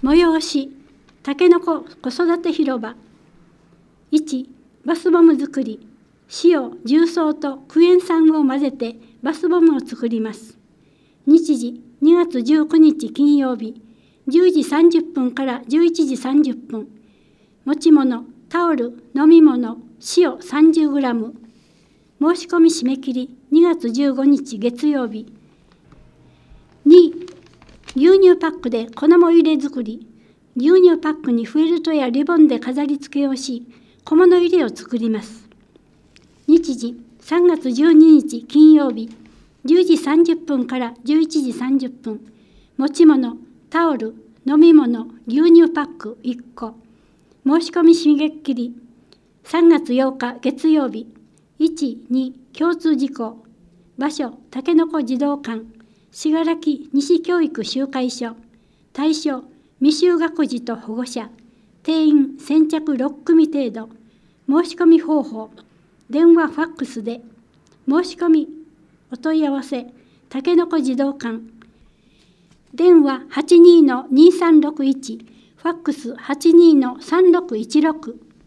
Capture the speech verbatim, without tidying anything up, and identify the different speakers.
Speaker 1: 催し、たけのこ子育て広場。いち、バスボム作り。塩、重曹とクエン酸を混ぜてバスボムを作ります。日時、にがつじゅうくにち金曜日、じゅうじさんじゅっぷんからじゅういちじさんじゅっぷん。持ち物、タオル、飲み物、塩 さんじゅうグラム。申し込み締め切りにがつじゅうごにち月曜日。に、牛乳パックで粉も入れ作り。牛乳パックにフェルトやリボンで飾り付けをし、小物入れを作ります。日時、さんがつじゅうににち金曜日、じゅうじさんじゅっぷんからじゅういちじさんじゅっぷん。持ち物、タオル、飲み物、牛乳パックいっこ。申し込み締め切りさんがつようか月曜日。いち、に、共通事項。場所、たけのこ児童館。信楽西教育集会所。対象、未就学児と保護者。定員先着ろっくみ程度。申し込み方法、電話ファックスで。申し込みお問い合わせ、たけのこ児童館。電話 はちにーのにさんろくいち、ファックス はちにーのさんろくいちろく。